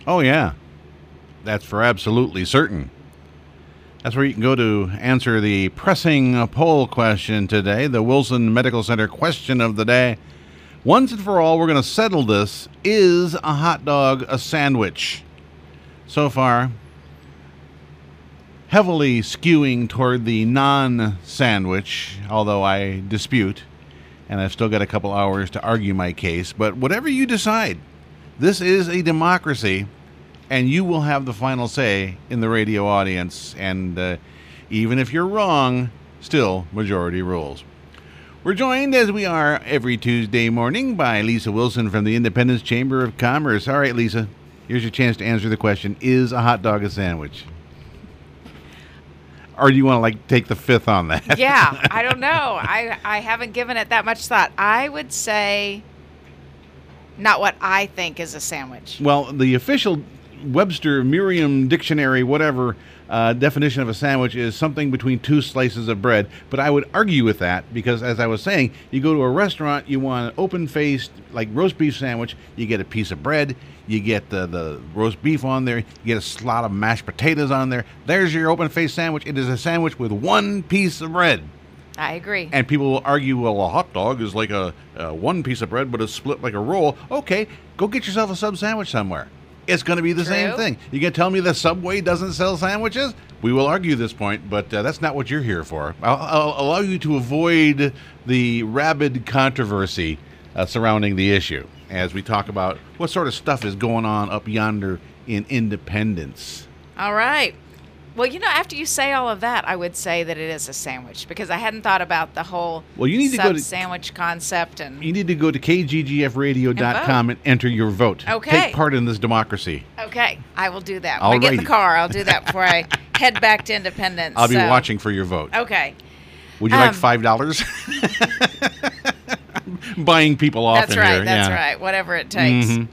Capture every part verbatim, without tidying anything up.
Oh, yeah. That's for absolutely certain. That's where you can go to answer the pressing poll question today, the Wilson Medical Center question of the day. Once and for all, we're going to settle this. Is a hot dog a sandwich? So far, heavily skewing toward the non-sandwich, although I dispute, and I've still got a couple hours to argue my case. But whatever you decide, this is a democracy, and you will have the final say in the radio audience. And uh, even if you're wrong, still majority rules. We're joined, as we are every Tuesday morning, by Lisa Wilson from the Independence Chamber of Commerce. All right, Lisa, here's your chance to answer the question, is a hot dog a sandwich? Or do you want to, like, take the fifth on that? Yeah, I don't know. I, I haven't given it that much thought. I would say not what I think is a sandwich. Well, the official Webster, Merriam Dictionary, whatever, uh, definition of a sandwich is something between two slices of bread. But I would argue with that because, as I was saying, you go to a restaurant, you want an open-faced, like, roast beef sandwich, you get a piece of bread, you get the, the roast beef on there, you get a slot of mashed potatoes on there. There's your open-faced sandwich. It is a sandwich with one piece of bread. I agree. And people will argue, well, a hot dog is like a, a one piece of bread, but it's split like a roll. Okay, go get yourself a sub sandwich somewhere. It's going to be the True. same thing. You going to tell me the Subway doesn't sell sandwiches? We will argue this point, but uh, that's not what you're here for. I'll, I'll allow you to avoid the rabid controversy uh, surrounding the issue as we talk about what sort of stuff is going on up yonder in Independence. All right. Well, you know, after you say all of that, I would say that it is a sandwich because I hadn't thought about the whole well, you need to go to, sandwich concept. And you need to go to K G G F radio dot com and, and enter your vote. Okay. Take part in this democracy. Okay, I will do that. Alrighty. When I get in the car, I'll do that before I head back to Independence. I'll be so. watching for your vote. Okay. Would you um, like five dollars? Buying people off That's in right, here. that's yeah. right. Whatever it takes. Mm-hmm.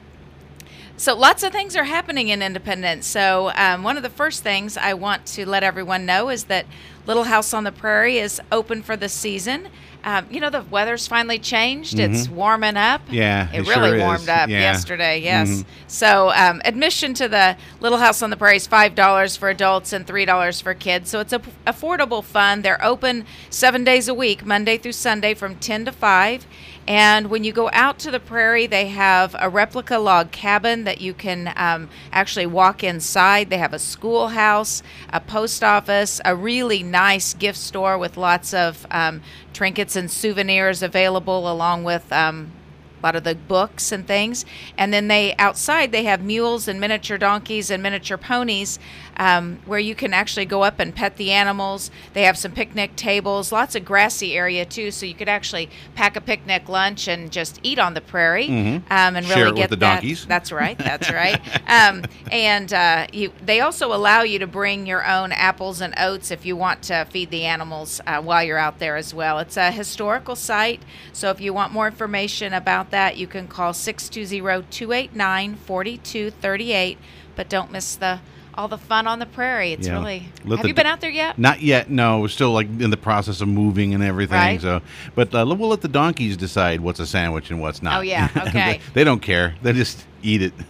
So lots of things are happening in Independence. So um, one of the first things I want to let everyone know is that Little House on the Prairie is open for the season. Um, you know, the weather's finally changed. Mm-hmm. It's warming up. Yeah, it, it really sure is. warmed up Yeah. yesterday. Yes. Mm-hmm. So um, admission to the Little House on the Prairie is five dollars for adults and three dollars for kids. So it's a p- affordable fun. They're open seven days a week, Monday through Sunday, from ten to five. And when you go out to the prairie, they have a replica log cabin that you can um, actually walk inside. They have a schoolhouse, a post office, a really nice gift store with lots of um, trinkets and souvenirs available, along with um, a lot of the books and things. And then they outside they have mules and miniature donkeys and miniature ponies um, where you can actually go up and pet the animals. They have some picnic tables, lots of grassy area too, so you could actually pack a picnic lunch and just eat on the prairie. Mm-hmm. um, and Share really it get with the that. donkeys. That's right. That's right. Um, and uh, you, they also allow you to bring your own apples and oats if you want to feed the animals uh, while you're out there as well. It's a historical site, so if you want more information about that, you can call six two zero, two eight nine, four two three eight. But don't miss the all the fun on the prairie. It's Yeah. really. Let Have the you been d- out there yet? Not yet. No, we're still like in the process of moving and everything. Right. So, but uh, we'll let the donkeys decide what's a sandwich and what's not. Oh, yeah. Okay. they, they don't care. They just eat it.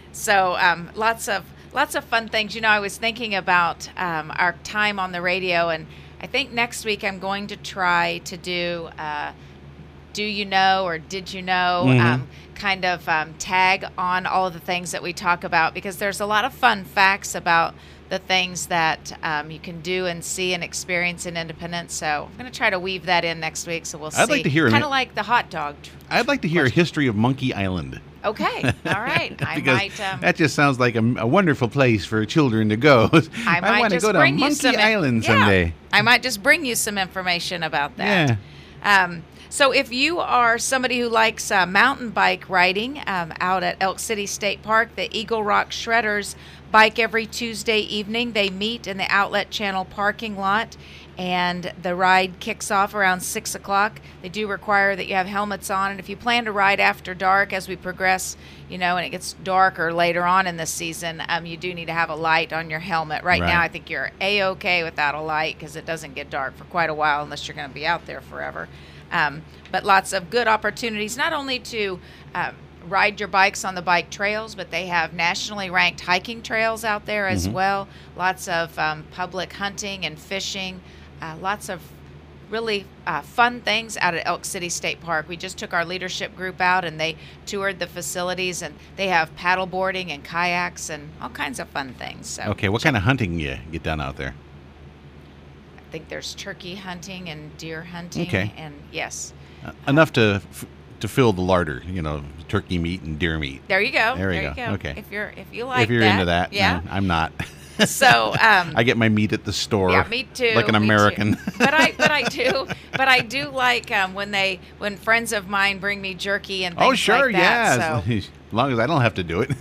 So um, lots of lots of fun things. You know, I was thinking about um, our time on the radio, and I think next week I'm going to try to do uh, Do You Know or Did You Know, Mhm. um, kind of um, tag on all of the things that we talk about, because there's a lot of fun facts about the things that um, you can do and see and experience in Independence. So I'm going to try to weave that in next week, so we'll see. I'd like to hear a Kind mi- of like the hot dog. tr- I'd like to hear a Question. history of Monkey Island. Okay, all right. I because might. Um, that just sounds like a, a wonderful place for children to go. I might want to just go to bring you Monkey some Island yeah, someday. I might just bring you some information about Yeah. that. Um, so if you are somebody who likes uh, mountain bike riding um, out at Elk City State Park, the Eagle Rock Shredders bike every Tuesday evening. They meet in the Outlet Channel parking lot, and the ride kicks off around six o'clock. They do require that you have helmets on, and if you plan to ride after dark as we progress, you know, and it gets darker later on in the season, um, you do need to have a light on your helmet. Right, Right. now, I think you're A-okay without a light because it doesn't get dark for quite a while unless you're going to be out there forever. Um, but lots of good opportunities, not only to uh, ride your bikes on the bike trails, but they have nationally ranked hiking trails out there as Mhm. well. Lots of um, public hunting and fishing. Uh, lots of really uh, fun things out at Elk City State Park. We just took our leadership group out and they toured the facilities, and they have paddle boarding and kayaks and all kinds of fun things. So Okay, what kind of hunting you get done out there? I think there's turkey hunting and deer hunting. Okay. And yes, Uh, enough to f- to fill the larder, you know, turkey meat and deer meat. there you go. There you you go. go. Okay. If you're if you like if you're that, into that, yeah. no, I'm not. So um, I get my meat at the store. Yeah, me too. Like an me too. American. but I, but I do, but I do like um, when they, when friends of mine bring me jerky and things Oh, sure, like that. yeah. So, As long as I don't have to do it.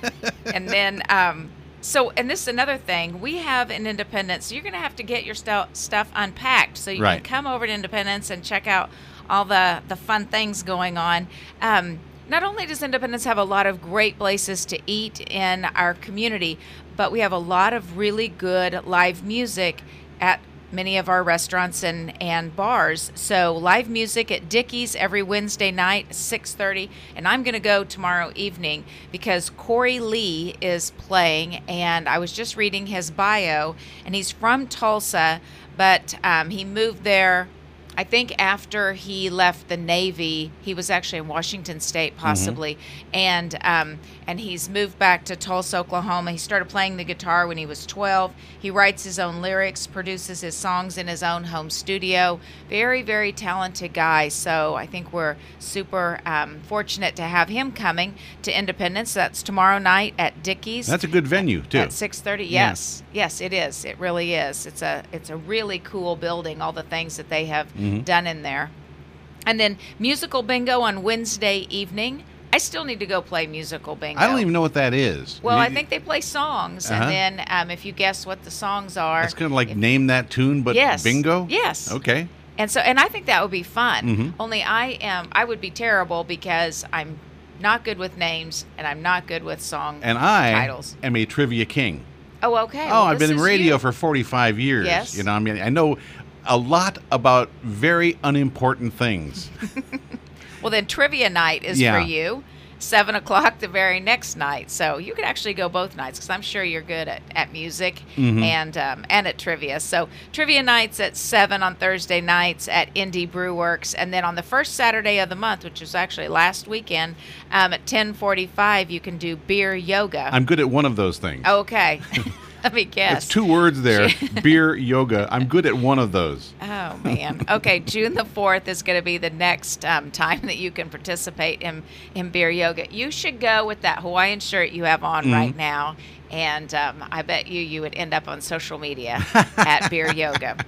and then, um, so, and this is another thing. We have in Independence, you're going to have to get your stu- stuff unpacked so you Right. can come over to Independence and check out all the the fun things going on. Um, not only does Independence have a lot of great places to eat in our community, but we have a lot of really good live music at many of our restaurants and, and bars. So live music at Dickey's every Wednesday night, six thirty. And I'm going to go tomorrow evening because Corey Lee is playing. And I was just reading his bio, and he's from Tulsa, but um, he moved there. I think after he left the Navy, he was actually in Washington State, possibly, mm-hmm. and um, and he's moved back to Tulsa, Oklahoma. He started playing the guitar when he was twelve. He writes his own lyrics, produces his songs in his own home studio. Very, very talented guy. So I think we're super um, fortunate to have him coming to Independence. That's tomorrow night at Dickey's. That's a good venue too. At six thirty. Yes, yeah. yes, it is. It really is. It's a it's a really cool building. All the things that they have. Mm-hmm. done in there. And then musical bingo on Wednesday evening. I still need to go play musical bingo. I don't even know what that is. Well, you, I think they play songs, uh-huh. and then um, if you guess what the songs are, it's kind of like if, name that tune, but yes, bingo. Yes. Okay. And so, and I think that would be fun. Mm-hmm. Only I am, I would be terrible because I'm not good with names and I'm not good with song and I titles. am a trivia king. Oh, okay. Oh, well, I've been in radio you. for forty-five years. Yes. You know, I mean, I know a lot about very unimportant things. Well, then trivia night is yeah. for you. Seven o'clock the very next night, so you could actually go both nights because I'm sure you're good at, at music mm-hmm. and um, and at trivia. So trivia nights at seven on Thursday nights at Indie Brew Works, and then on the first Saturday of the month, which was actually last weekend, um, at ten forty-five, you can do beer yoga. I'm good at one of those things. Okay. Let me guess. It's two words there. Beer yoga. I'm good at one of those. Oh, man. Okay, June the fourth is going to be the next um, time that you can participate in, in beer yoga. You should go with that Hawaiian shirt you have on mm-hmm. right now, and um, I bet you you would end up on social media at beer yoga.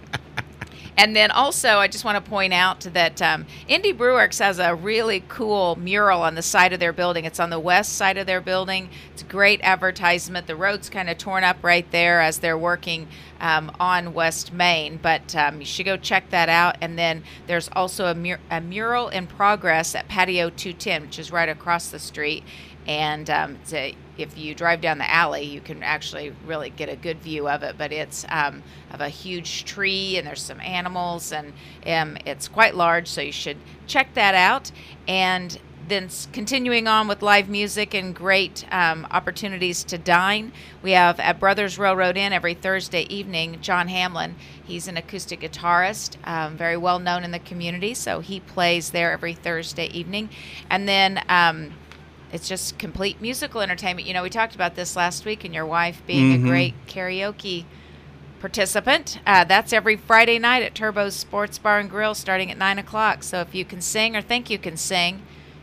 And then also, I just want to point out that um, Indie Brewworks has a really cool mural on the side of their building. It's on the west side of their building. It's a great advertisement. The road's kind of torn up right there as they're working um, on West Main, but um, you should go check that out. And then there's also a, mur- a mural in progress at Patio two ten, which is right across the street. And um, it's a, if you drive down the alley, you can actually really get a good view of it. But it's um, of a huge tree, and there's some animals, and um, it's quite large, so you should check that out. And then continuing on with live music and great um, opportunities to dine, we have at Brothers Railroad Inn every Thursday evening, John Hamlin. He's an acoustic guitarist, um, very well known in the community, so he plays there every Thursday evening. And then um, it's just complete musical entertainment. You know, we talked about this last week, and your wife being mm-hmm. a great karaoke participant. Uh, that's every Friday night at Turbo's Sports Bar and Grill starting at nine o'clock. So if you can sing or think you can sing,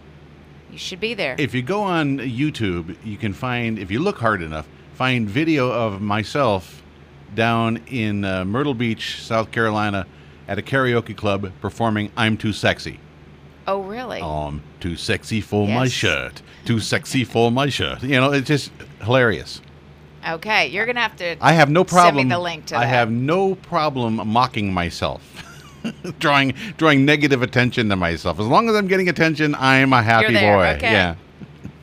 you should be there. If you go on YouTube, you can find, if you look hard enough, find video of myself down in uh, Myrtle Beach, South Carolina, at a karaoke club performing I'm Too Sexy. Oh, really? Oh, I'm too sexy for yes. my shirt. Too sexy for my shirt. You know, it's just hilarious. Okay, you're going to have to I have no problem, send me the link to I that. have no problem mocking myself, drawing drawing negative attention to myself. As long as I'm getting attention, I'm a happy You're there. boy. Okay. Yeah.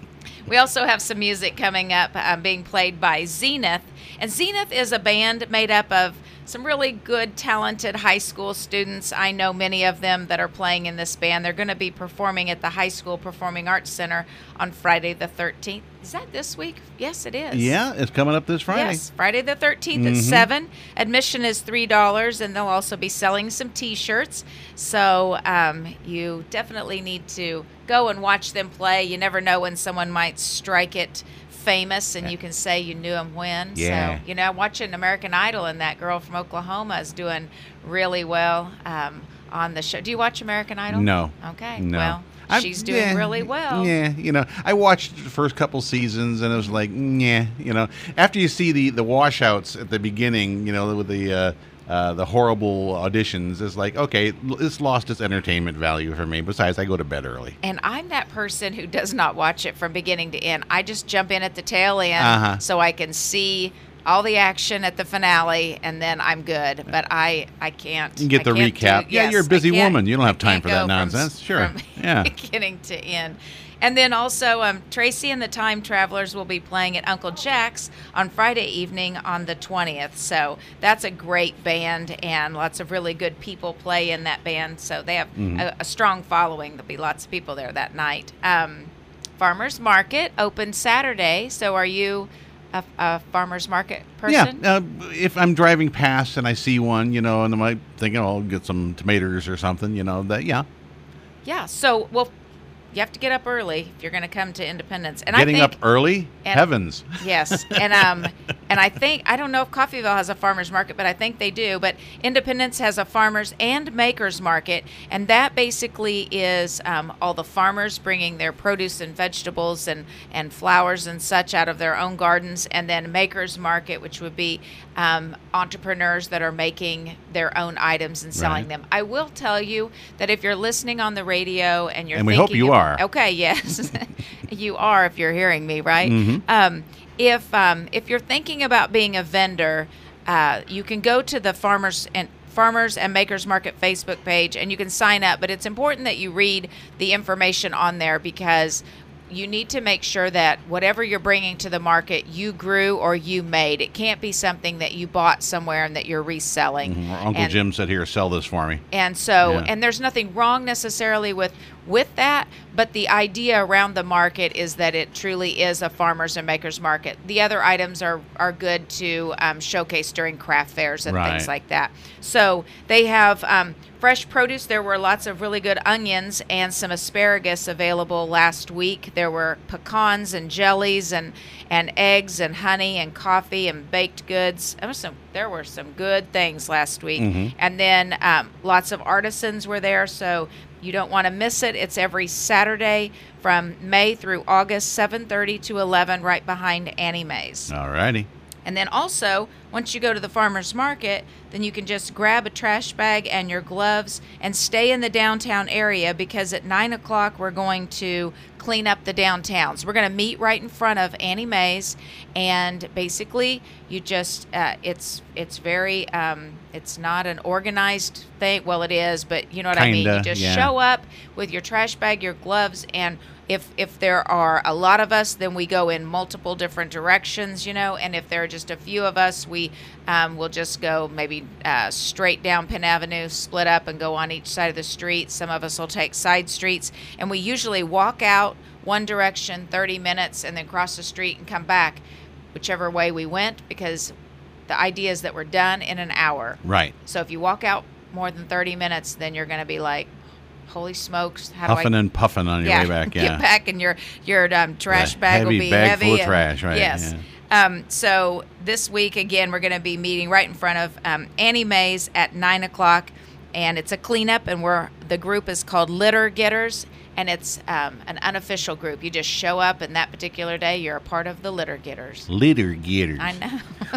We also have some music coming up um, being played by Zenith. And Zenith is a band made up of some really good, talented high school students. I know many of them that are playing in this band. They're going to be performing at the High School Performing Arts Center on Friday the thirteenth. Is that this week? Yes, it is. Yeah, it's coming up this Friday. Yes, Friday the thirteenth Mm-hmm. at seven. Admission is three dollars, and they'll also be selling some T-shirts. So um, you definitely need to go and watch them play. You never know when someone might strike it famous, and you can say you knew him when. Yeah. So, you know, watching American Idol, and that girl from Oklahoma is doing really well um, on the show. Do you watch American Idol? No. Okay. No. Well, I'm- she's doing yeah, really well. Yeah, you know, I watched the first couple seasons and it was like, yeah, you know, after you see the, the washouts at the beginning, you know, with the uh, uh, the horrible auditions, it's like, okay, it's lost its entertainment value for me. Besides, I go to bed early. And I'm that person who does not watch it from beginning to end. I just jump in at the tail end Uh-huh. so I can see all the action at the finale, and then I'm good. But I, I can't. You can get I the can't recap. do- Yeah, yes, you're a busy I can't- woman. You don't have I time can't for that go from nonsense. s- Sure. from Yeah. beginning to end. And then also, um, Tracy and the Time Travelers will be playing at Uncle Jack's on Friday evening on the twentieth. So that's a great band, and lots of really good people play in that band. So they have Mm-hmm. a, a strong following. There'll be lots of people there that night. Um, Farmers Market open Saturday. So are you a, a Farmers Market person? Yeah, uh, if I'm driving past and I see one, you know, and I might think, oh, I'll get some tomatoes or something, you know, that, yeah. Yeah. So, well, you have to get up early if you're going to come to Independence. And Getting I think, up early? and- Heavens. Yes, and um, and I think I don't know if Coffeyville has a farmers market, but I think they do. But Independence has a farmers and makers market, and that basically is um, all the farmers bringing their produce and vegetables and and flowers and such out of their own gardens, and then makers market, which would be um, entrepreneurs that are making their own items and selling Right. them. I will tell you that if you're listening on the radio and you're And we hope thinking you ab- are. Okay, yes, you are if you're hearing me, right? Mhm. Um, if um, if you're thinking about being a vendor, uh, you can go to the farmers and Farmers and Makers Market Facebook page and you can sign up. But it's important that you read the information on there because you need to make sure that whatever you're bringing to the market, you grew or you made. It can't be something that you bought somewhere and that you're reselling. Mhm. Or Uncle And- Jim said, here, sell this for me. and so, Yeah. and there's nothing wrong necessarily with with that, but the idea around the market is that it truly is a farmers and makers market. The other items are are good to um, showcase during craft fairs and Right. things like that. So they have um, fresh produce. There were lots of really good onions and some asparagus available last week. There were pecans and jellies and and eggs and honey and coffee and baked goods. There was some, there were some good things last week. Mhm. And then um, lots of artisans were there, so you don't want to miss it. It's every Saturday from May through August, seven thirty to eleven, right behind Annie Mae's. All righty. And then also, once you go to the farmer's market, then you can just grab a trash bag and your gloves and stay in the downtown area because at nine o'clock we're going to clean up the downtown. So we're going to meet right in front of Annie Mae's, and basically you just uh, it's it's very um, it's not an organized thing. Well, it is, but you know what I mean. Kinda, You just yeah. show up with your trash bag, your gloves, and if if there are a lot of us, then we go in multiple different directions, you know. And if there are just a few of us, we um, will just go maybe uh, straight down Penn Avenue, split up, and go on each side of the street. Some of us will take side streets, and we usually walk out one direction thirty minutes and then cross the street and come back, whichever way we went, because the idea is that we're done in an hour. Right. So if you walk out more than thirty minutes, then you're going to be like, holy smokes, how do I Huffing and puffing on your yeah, way back. Yeah. get back, and your your um, trash The bag will heavy be bag heavy. full of and- trash, right, Yes. yeah. Um, so this week again, we're going to be meeting right in front of um, Annie Mae's at nine o'clock, and it's a cleanup, and we're the group is called Litter Getters, and it's um, an unofficial group. You just show up, and that particular day, you're a part of the Litter Getters. Litter getters. I know.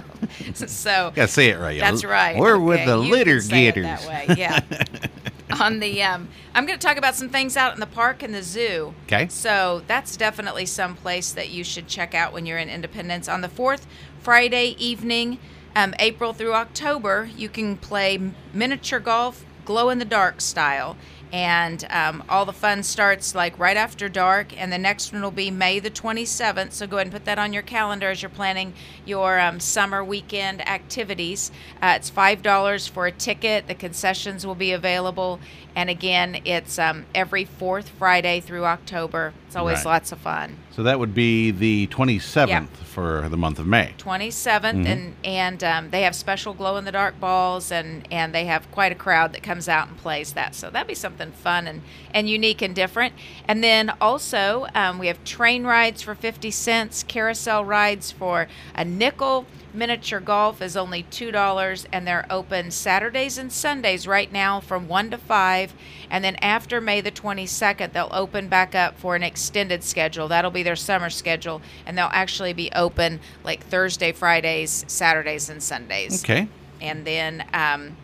So Gotta say it right. that's right. We're with Okay, the you litter can say it getters. that way, yeah. On the, um, I'm going to talk about some things out in the park and the zoo. 'Kay. So that's definitely some place that you should check out when you're in Independence. On the fourth Friday evening, um, April through October, you can play miniature golf, glow in the dark style, And um, all the fun starts like right after dark, and the next one will be May the twenty-seventh. So go ahead and put that on your calendar as you're planning your um, summer weekend activities. Uh, it's five dollars for a ticket. The concessions will be available. And again, it's um, every fourth Friday through October. It's always Right. lots of fun. So that would be the twenty-seventh Yeah. for the month of May. twenty-seventh, Mhm. and and um, they have special glow in the dark balls, and and they have quite a crowd that comes out and plays that. So that'd be something fun and and unique and different. And then also um, we have train rides for fifty cents, carousel rides for a nickel. Miniature golf is only two dollars, and they're open Saturdays and Sundays right now from one to five. And then after May the twenty-second, they'll open back up for an extended schedule. That'll be their summer schedule, and they'll actually be open like Thursday, Fridays, Saturdays, and Sundays. Okay. And then um,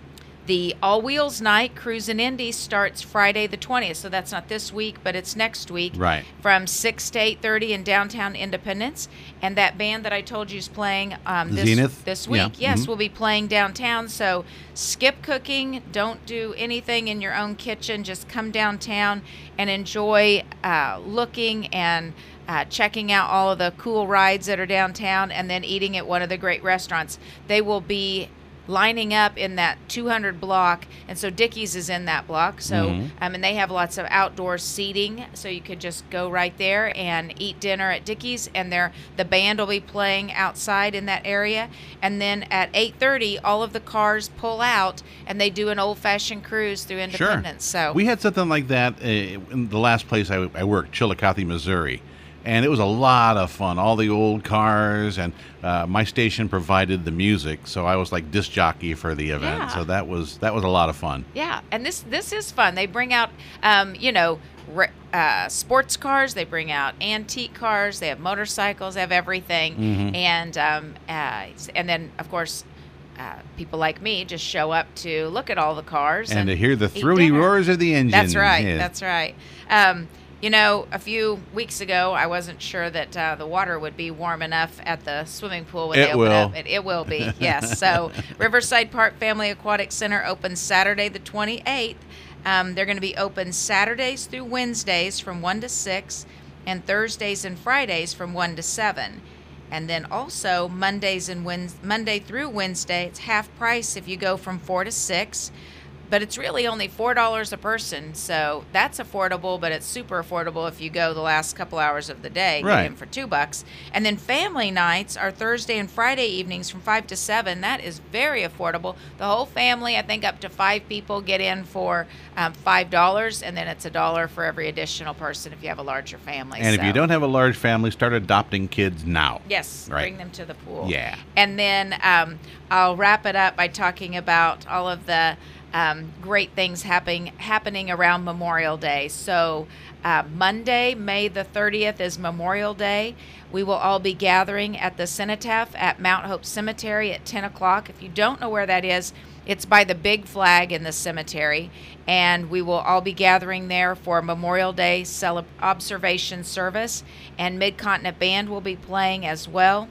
the All Wheels Night Cruise and Indy starts Friday the twentieth. So that's not this week, but it's next week. Right. From six to eight thirty in downtown Independence. And that band that I told you is playing um, this, Zenith? this Yeah. week, yes, Mhm. will be playing downtown. So skip cooking. Don't do anything in your own kitchen. Just come downtown and enjoy uh, looking and Uh, checking out all of the cool rides that are downtown, and then eating at one of the great restaurants. They will be lining up in that two hundred block, and so Dickey's is in that block. So, Mhm. um, and they have lots of outdoor seating, so you could just go right there and eat dinner at Dickey's, and there the band will be playing outside in that area. And then at eight thirty, all of the cars pull out, and they do an old-fashioned cruise through Independence. So We had something like that uh, in the last place I, I worked, Chillicothe, Missouri. And it was a lot of fun. All the old cars, and uh, my station provided the music, so I was like disc jockey for the event. Yeah. So that was that was a lot of fun. yeah, and this this is fun. They bring out, um, you know, re- uh, sports cars. They bring out antique cars. They have motorcycles. They have everything. Mhm. And um, uh, and then of course, uh, people like me just show up to look at all the cars And to hear the eat throaty dinner. roars of the engine. That's right. Yeah. That's right. Um, you know, a few weeks ago, I wasn't sure that uh, the water would be warm enough at the swimming pool when It they open will. up. It, it will be, yes. So, Riverside Park Family Aquatic Center opens Saturday the twenty-eighth. Um, they're going to be open Saturdays through Wednesdays from one to six, and Thursdays and Fridays from one to seven. And then also Mondays and Wednes Monday through Wednesday, it's half price if you go from four to six. But it's really only four dollars a person, so that's affordable, but it's super affordable if you go the last couple hours of the day, Right. get in for two bucks. And then family nights are Thursday and Friday evenings from five to seven. That is very affordable. The whole family, I think up to five people, get in for um, five dollars, and then it's a dollar for every additional person if you have a larger family. And if So- you don't have a large family, start adopting kids now. Yes, Right. bring them to the pool. Yeah. And then um, I'll wrap it up by talking about all of the um, great things happening happening around Memorial Day. So uh, Monday, May the thirtieth is Memorial Day. We will all be gathering at the Cenotaph at Mount Hope Cemetery at ten o'clock. If you don't know where that is, it's by the big flag in the cemetery, and we will all be gathering there for Memorial Day cele- observation service, and Mid-Continent Band will be playing as well.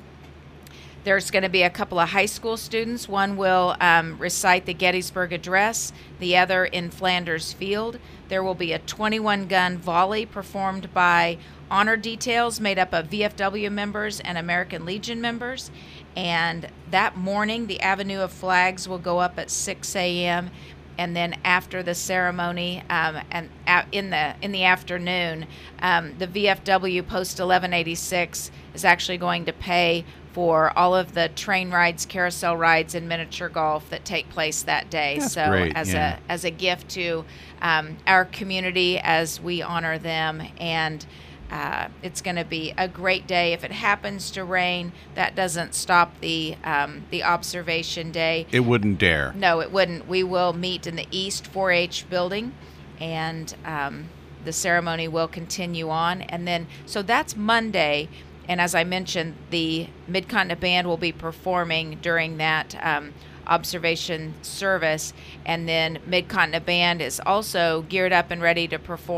There's going to be a couple of high school students. One will um, recite the Gettysburg Address, the other in Flanders Field. There will be a twenty-one gun volley performed by honor details made up of V F W members and American Legion members. And that morning, the Avenue of Flags will go up at six a.m. And then after the ceremony, um, and a- in the in the afternoon, um, the V F W Post eleven eighty-six is actually going to pay for all of the train rides, carousel rides, and miniature golf that take place that day. That's so great, as yeah. a as a gift to um, our community as we honor them, and uh, it's going to be a great day. If it happens to rain, that doesn't stop the um, the observation day. It wouldn't dare. No, it wouldn't. We will meet in the East four H building, and um, the ceremony will continue on. And then, so that's Monday. And as I mentioned, the Mid-Continent Band will be performing during that um, observation service. And then Mid-Continent Band is also geared up and ready to perform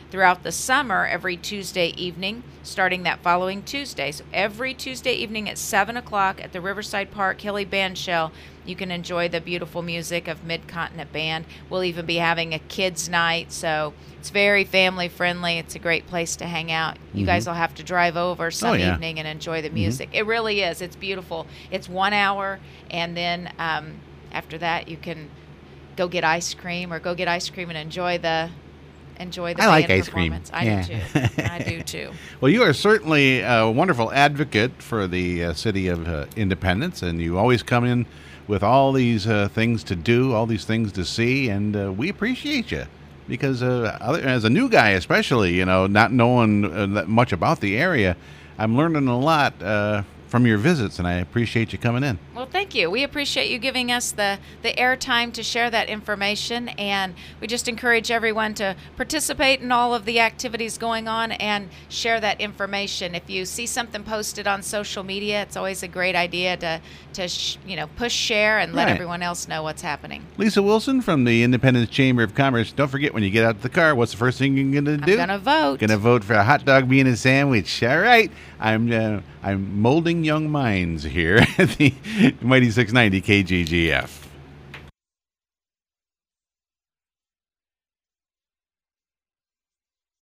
throughout the summer every Tuesday evening, starting that following Tuesday. So every Tuesday evening at seven o'clock at the Riverside Park Hilly Bandshell, you can enjoy the beautiful music of Mid-Continent Band. We'll even be having a kids' night, so it's very family-friendly. It's a great place to hang out. You mm-hmm. guys will have to drive over some oh, yeah. evening and enjoy the music. Mm-hmm. It really is. It's beautiful. It's one hour, and then um, after that, you can go get ice cream or go get ice cream and enjoy the enjoy the I band like ice performance. cream. I yeah. do too. I do too. Well, you are certainly a wonderful advocate for the uh, city of uh, Independence, and you always come in with all these uh, things to do, all these things to see, and uh, we appreciate you. Because uh, other, as a new guy especially, you know, not knowing uh, that much about the area, I'm learning a lot uh, from your visits, and I appreciate you coming in. Well, thank you. We appreciate you giving us the, the airtime to share that information, and we just encourage everyone to participate in all of the activities going on and share that information. If you see something posted on social media, it's always a great idea to, to sh- you know, push share and let right. everyone else know what's happening. Lisa Wilson from the Independence Chamber of Commerce. Don't forget, when you get out of the car, what's the first thing you're going to do? I'm going to vote. Going to vote for a hot dog, bean, and sandwich. All right. I'm uh, I'm molding young minds here at the Mighty six ninety K G G F.